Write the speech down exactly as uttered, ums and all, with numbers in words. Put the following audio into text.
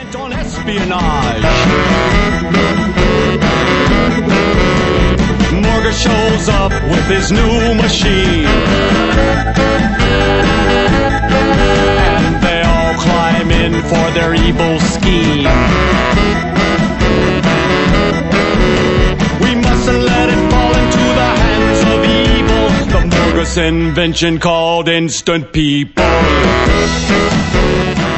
On espionage. Morgan shows up with his new machine, and they all climb in for their evil scheme. We mustn't let it fall into the hands of evil, the Morgus invention called Instant People.